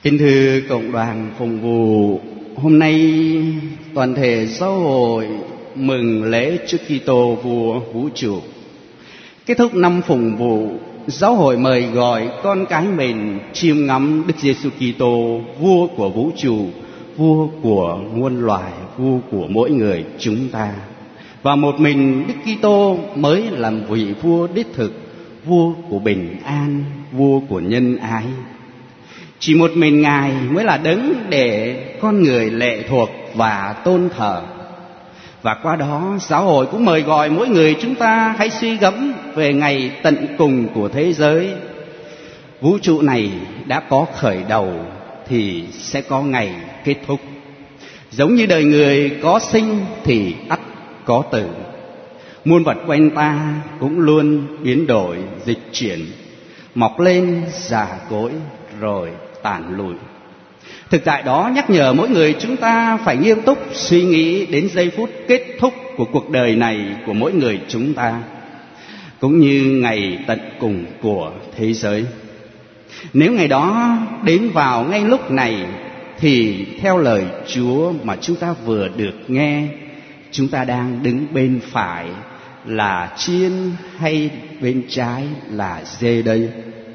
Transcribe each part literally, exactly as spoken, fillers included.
Kính thưa cộng đoàn phụng vụ, hôm nay toàn thể giáo hội mừng lễ Chúa Kitô vua vũ trụ. Kết thúc năm phụng vụ, giáo hội mời gọi con cái mình chiêm ngắm Đức Giêsu Kitô, vua của vũ trụ, vua của muôn loài, vua của mỗi người chúng ta. Và một mình Đức Kitô mới làm vị vua đích thực, vua của bình an, vua của nhân ái. Chỉ một mình Ngài mới là đấng để con người lệ thuộc và tôn thờ. Và qua đó giáo hội cũng mời gọi mỗi người chúng ta hãy suy gẫm về ngày tận cùng của thế giới. Vũ trụ này đã có khởi đầu thì sẽ có ngày kết thúc. Giống như đời người có sinh thì ắt có tử. Muôn vật quanh ta cũng luôn biến đổi, dịch chuyển, mọc lên, già cỗi rồi tàn lụi. Thực tại đó nhắc nhở mỗi người chúng ta phải nghiêm túc suy nghĩ đến giây phút kết thúc của cuộc đời này của mỗi người chúng ta, cũng như ngày tận cùng của thế giới. Nếu ngày đó đến vào ngay lúc này thì theo lời Chúa mà chúng ta vừa được nghe, chúng ta đang đứng bên phải là chiên hay bên trái là dê đây?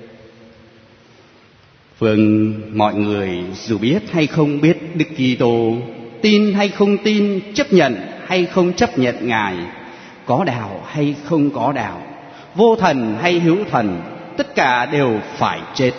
Vâng, mọi người dù biết hay không biết Đức Kitô, tin hay không tin, chấp nhận hay không chấp nhận Ngài, có đạo hay không có đạo, vô thần hay hữu thần, tất cả đều phải chết.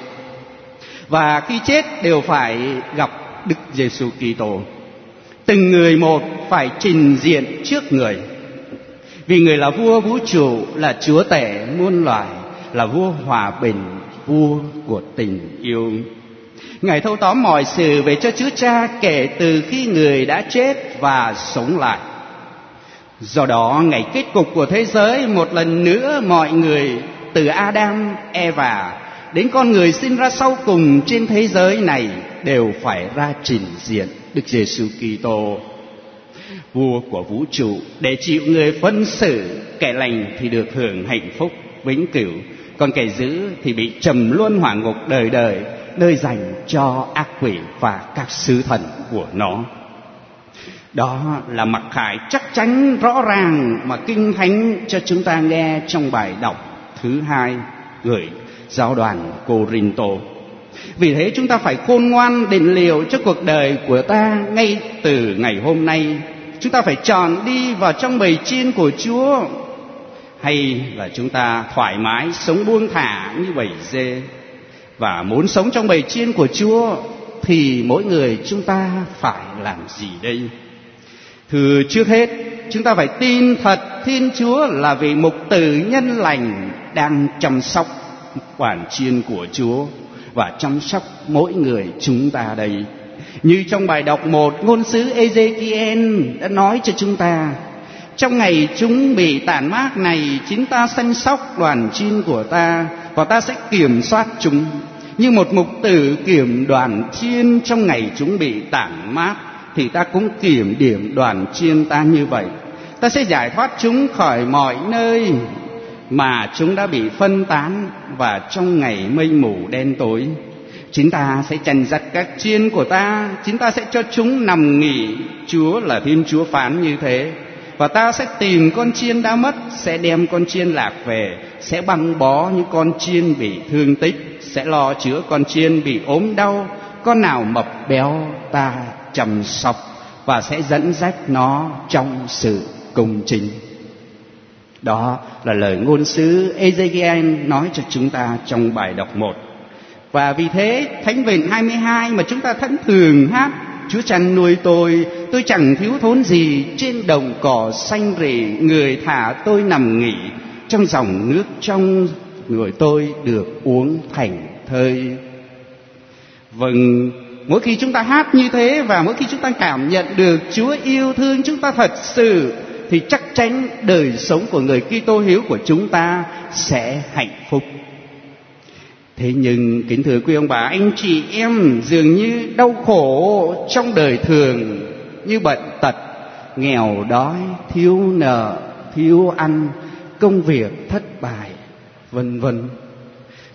Và khi chết đều phải gặp Đức Giêsu Kitô. Từng người một phải trình diện trước người. Vì người là vua vũ trụ, là chúa tể muôn loài, là vua hòa bình, vua của tình yêu. Ngài thâu tóm mọi sự về cho Chúa Cha kể từ khi người đã chết và sống lại. Do đó ngày kết cục của thế giới, một lần nữa mọi người từ Adam, Eva đến con người sinh ra sau cùng trên thế giới này đều phải ra trình diện Đức Giêsu Kitô, vua của vũ trụ, để chịu người phân xử. Kẻ lành thì được hưởng hạnh phúc vĩnh cửu, còn kẻ dữ thì bị trầm luân hỏa ngục đời đời, nơi dành cho ác quỷ và các sứ thần của nó. Đó là mặc khải chắc chắn rõ ràng mà Kinh Thánh cho chúng ta nghe trong bài đọc thứ hai gửi giáo đoàn Cô-rinh-tô. Vì thế chúng ta phải khôn ngoan định liệu cho cuộc đời của ta ngay từ ngày hôm nay. Chúng ta phải chọn đi vào trong bầy chiên của Chúa, hay là chúng ta thoải mái sống buông thả như bầy dê. Và muốn sống trong bầy chiên của Chúa thì mỗi người chúng ta phải làm gì đây? Thưa, trước hết chúng ta phải tin thật Thiên Chúa là vị mục tử nhân lành đang chăm sóc quản chiên của Chúa và chăm sóc mỗi người chúng ta đây. Như trong bài đọc một, ngôn sứ Ê-dê-ki-en đã nói cho chúng ta: trong ngày chúng bị tản mát này, chính ta săn sóc đoàn chiên của ta, và ta sẽ kiểm soát chúng như một mục tử kiểm đoàn chiên. Trong ngày chúng bị tản mát thì ta cũng kiểm điểm đoàn chiên ta như vậy. Ta sẽ giải thoát chúng khỏi mọi nơi mà chúng đã bị phân tán, và trong ngày mây mù đen tối chính ta sẽ chăn dắt các chiên của ta, chính ta sẽ cho chúng nằm nghỉ. Chúa là Thiên Chúa phán như thế. Và ta sẽ tìm con chiên đã mất, sẽ đem con chiên lạc về, sẽ băng bó những con chiên bị thương tích, sẽ lo chữa con chiên bị ốm đau. Con nào mập béo ta chăm sóc, và sẽ dẫn dắt nó trong sự công chính. Đó là lời ngôn sứ Ê-dê-ki-en nói cho chúng ta trong bài đọc một. Và vì thế Thánh Vịnh hai mươi hai mà chúng ta thẫn thường hát: Chúa chăn nuôi tôi, tôi chẳng thiếu thốn gì, trên đồng cỏ xanh rì, người thả tôi nằm nghỉ, trong dòng nước trong người tôi được uống thành thơi. Vâng, mỗi khi chúng ta hát như thế và mỗi khi chúng ta cảm nhận được Chúa yêu thương chúng ta thật sự, thì chắc chắn đời sống của người Kitô hữu của chúng ta sẽ hạnh phúc. Thế nhưng kính thưa quý ông bà, anh chị em, dường như đau khổ trong đời thường như bệnh tật, nghèo đói, thiếu nợ, thiếu ăn, công việc thất bại, vân vân.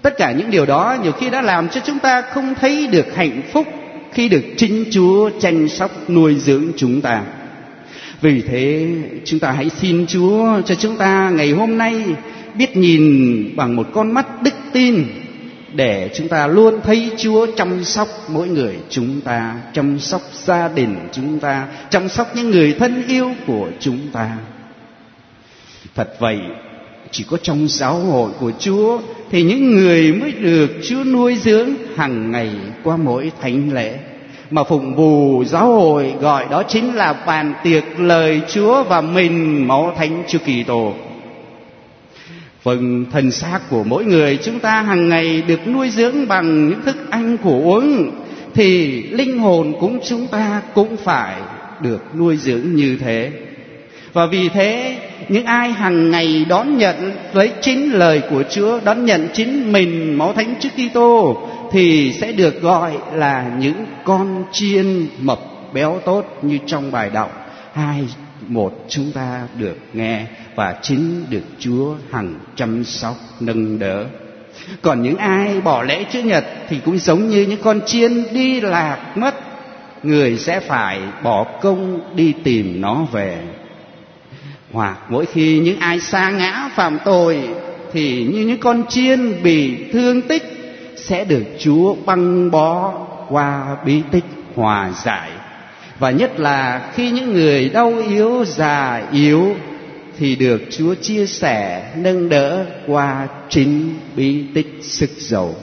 Tất cả những điều đó nhiều khi đã làm cho chúng ta không thấy được hạnh phúc khi được chính Chúa chăm sóc nuôi dưỡng chúng ta. Vì thế chúng ta hãy xin Chúa cho chúng ta ngày hôm nay biết nhìn bằng một con mắt đức tin, để chúng ta luôn thấy Chúa chăm sóc mỗi người chúng ta, chăm sóc gia đình chúng ta, chăm sóc những người thân yêu của chúng ta. Thật vậy, chỉ có trong giáo hội của Chúa thì những người mới được Chúa nuôi dưỡng hàng ngày qua mỗi thánh lễ. Mà phụng bù giáo hội gọi đó chính là bàn tiệc lời Chúa và mình máu thánh Chúa Kitô. Vâng, thân xác của mỗi người chúng ta hàng ngày được nuôi dưỡng bằng những thức ăn của uống, thì linh hồn cũng chúng ta cũng phải được nuôi dưỡng như thế. Và vì thế, những ai hàng ngày đón nhận lấy chính lời của Chúa, đón nhận chính mình máu thánh Chúa Kitô, thì sẽ được gọi là những con chiên mập béo tốt như trong bài đọc hai một chúng ta được nghe, và chính được Chúa hằng chăm sóc nâng đỡ. Còn những ai bỏ lễ Chúa Nhật thì cũng giống như những con chiên đi lạc mất, người sẽ phải bỏ công đi tìm nó về. Hoặc mỗi khi những ai sa ngã phạm tội thì như những con chiên bị thương tích sẽ được Chúa băng bó qua bí tích hòa giải. Và nhất là khi những người đau yếu, già yếu thì được Chúa chia sẻ, nâng đỡ qua chính bí tích sức dầu.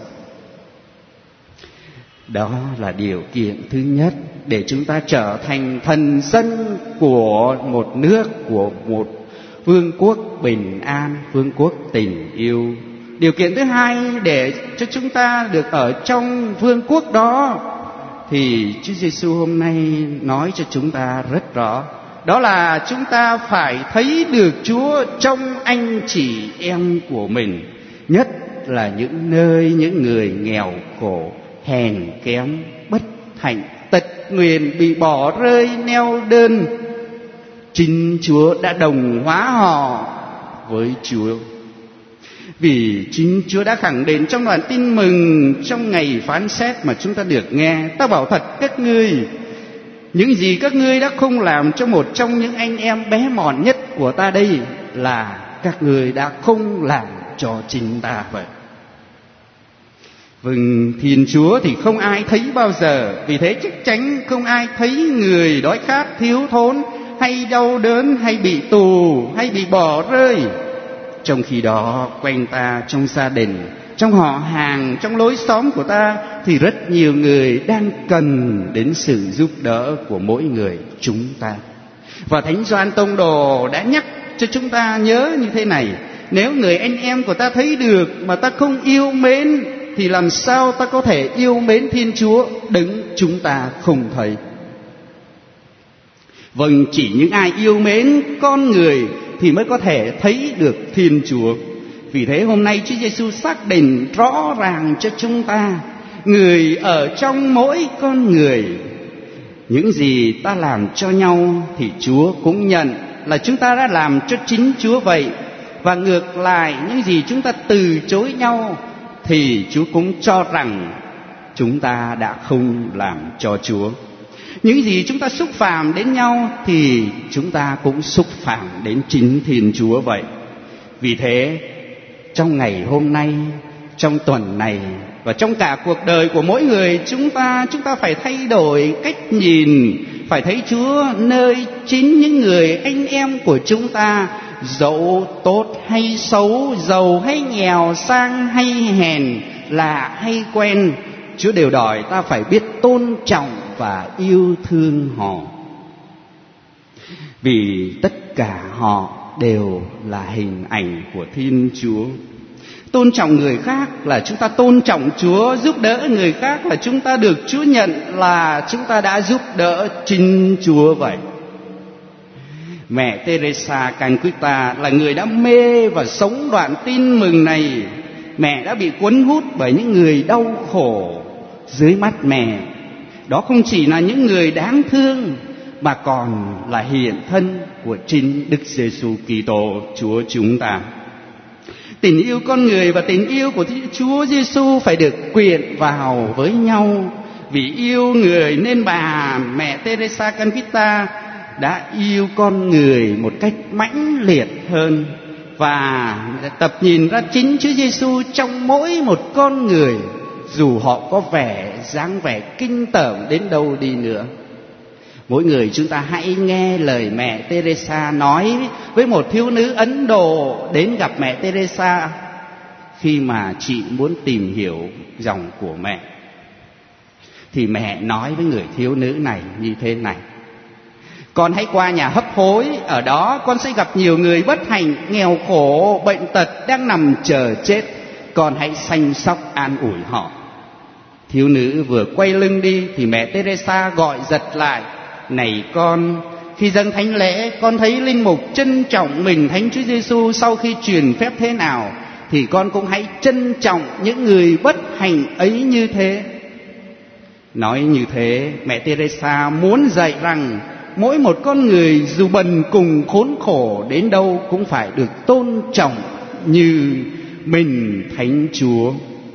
Đó là điều kiện thứ nhất để chúng ta trở thành thần dân của một nước, của một vương quốc bình an, vương quốc tình yêu. Điều kiện thứ hai để cho chúng ta được ở trong vương quốc đó thì Chúa Giêsu hôm nay nói cho chúng ta rất rõ. Đó là chúng ta phải thấy được Chúa trong anh chị em của mình, nhất là những nơi những người nghèo khổ, hèn kém, bất hạnh, tật nguyền, bị bỏ rơi, neo đơn. Chính Chúa đã đồng hóa họ với Chúa. Vì chính Chúa đã khẳng định trong đoạn tin mừng trong ngày phán xét mà chúng ta được nghe: ta bảo thật các ngươi, những gì các ngươi đã không làm cho một trong những anh em bé mọn nhất của ta đây, là các ngươi đã không làm cho chính ta vậy. Vâng, Thiên Chúa thì không ai thấy bao giờ, vì thế chắc chắn không ai thấy người đói khát, thiếu thốn, hay đau đớn, hay bị tù, hay bị bỏ rơi. Trong khi đó quanh ta, trong gia đình, trong họ hàng, trong lối xóm của ta thì rất nhiều người đang cần đến sự giúp đỡ của mỗi người chúng ta. Và Thánh Gioan Tông Đồ đã nhắc cho chúng ta nhớ như thế này: nếu người anh em của ta thấy được mà ta không yêu mến thì làm sao ta có thể yêu mến Thiên Chúa đấng chúng ta không thấy. Vâng, chỉ những ai yêu mến con người thì mới có thể thấy được Thiên Chúa. Vì thế hôm nay Chúa Giêsu xác định rõ ràng cho chúng ta: người ở trong mỗi con người, những gì ta làm cho nhau thì Chúa cũng nhận là chúng ta đã làm cho chính Chúa vậy. Và ngược lại, những gì chúng ta từ chối nhau thì Chúa cũng cho rằng chúng ta đã không làm cho Chúa. Những gì chúng ta xúc phạm đến nhau thì chúng ta cũng xúc phạm đến chính Thiên Chúa vậy. Vì thế, trong ngày hôm nay, trong tuần này và trong cả cuộc đời của mỗi người chúng ta, chúng ta phải thay đổi cách nhìn, phải thấy Chúa nơi chính những người anh em của chúng ta, dẫu tốt hay xấu, giàu hay nghèo, sang hay hèn, lạ hay quen, Chúa đều đòi ta phải biết tôn trọng và yêu thương họ. Vì tất cả họ đều là hình ảnh của Thiên Chúa. Tôn trọng người khác là chúng ta tôn trọng Chúa, giúp đỡ người khác là chúng ta được Chúa nhận là chúng ta đã giúp đỡ chính Chúa vậy. Mẹ Teresa Calcutta là người đã mê và sống đoạn tin mừng này. Mẹ đã bị cuốn hút bởi những người đau khổ dưới mắt mẹ. Đó không chỉ là những người đáng thương mà còn là hiện thân của chính Đức Giêsu Kitô Chúa chúng ta. Tình yêu con người và tình yêu của Chúa Giêsu phải được quyện vào với nhau. Vì yêu người nên bà mẹ Teresa Calcutta đã yêu con người một cách mãnh liệt hơn, và tập nhìn ra chính Chúa Giêsu trong mỗi một con người, dù họ có vẻ dáng vẻ kinh tởm đến đâu đi nữa. Mỗi người chúng ta hãy nghe lời mẹ Teresa nói với một thiếu nữ Ấn Độ đến gặp mẹ Teresa khi mà chị muốn tìm hiểu dòng của mẹ. Thì mẹ nói với người thiếu nữ này như thế này: con hãy qua nhà hấp hối, ở đó con sẽ gặp nhiều người bất hạnh, nghèo khổ, bệnh tật đang nằm chờ chết. Con hãy săn sóc an ủi họ. Thiếu nữ vừa quay lưng đi thì mẹ Teresa gọi giật lại: này con, khi dâng thánh lễ con thấy linh mục trân trọng mình Thánh Chúa Giêsu sau khi truyền phép thế nào, thì con cũng hãy trân trọng những người bất hạnh ấy như thế. Nói như thế, mẹ Teresa muốn dạy rằng mỗi một con người dù bần cùng khốn khổ đến đâu cũng phải được tôn trọng như mình Thánh Chúa.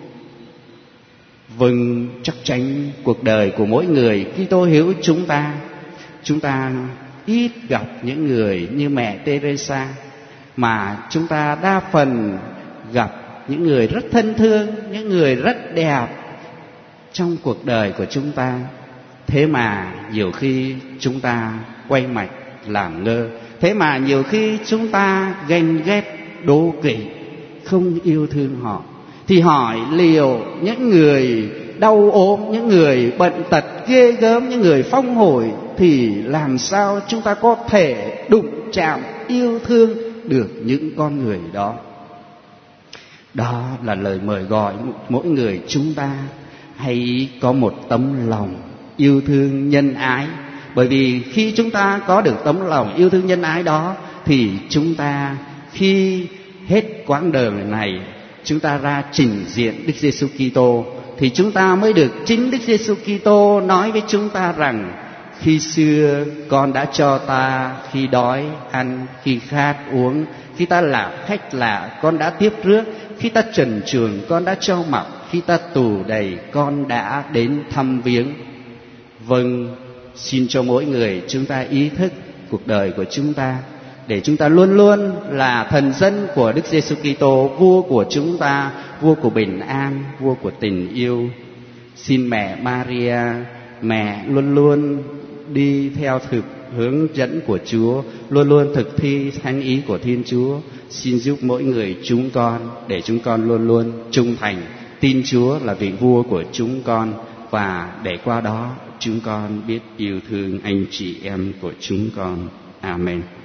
Vâng, chắc chắn cuộc đời của mỗi người Kitô hữu chúng ta, chúng ta ít gặp những người như mẹ Teresa, mà chúng ta đa phần gặp những người rất thân thương, những người rất đẹp trong cuộc đời của chúng ta. Thế mà nhiều khi chúng ta quay mặt làm ngơ. Thế mà nhiều khi chúng ta ganh ghét, đố kỵ, không yêu thương họ. Thì hỏi liệu những người đau ốm, những người bệnh tật ghê gớm, những người phong hồi, thì làm sao chúng ta có thể đụng chạm, yêu thương được những con người đó? Đó là lời mời gọi mỗi người chúng ta hãy có một tấm lòng yêu thương nhân ái. Bởi vì khi chúng ta có được tấm lòng yêu thương nhân ái đó, thì chúng ta khi hết quãng đời này, chúng ta ra trình diện Đức Giêsu Kitô, thì chúng ta mới được chính Đức Giêsu Kitô nói với chúng ta rằng: khi xưa con đã cho ta khi đói ăn, khi khát uống, khi ta là khách lạ con đã tiếp rước, khi ta trần truồng con đã cho mặc, khi ta tù đầy con đã đến thăm viếng. Vâng, xin cho mỗi người chúng ta ý thức cuộc đời của chúng ta, để chúng ta luôn luôn là thần dân của Đức Giêsu Kitô, vua của chúng ta, vua của bình an, vua của tình yêu. Xin mẹ Maria, mẹ luôn luôn đi theo thực hướng dẫn của Chúa, luôn luôn thực thi thánh ý của Thiên Chúa. Xin giúp mỗi người chúng con để chúng con luôn luôn trung thành, tin Chúa là vị vua của chúng con, và để qua đó chúng con biết yêu thương anh chị em của chúng con. Amen.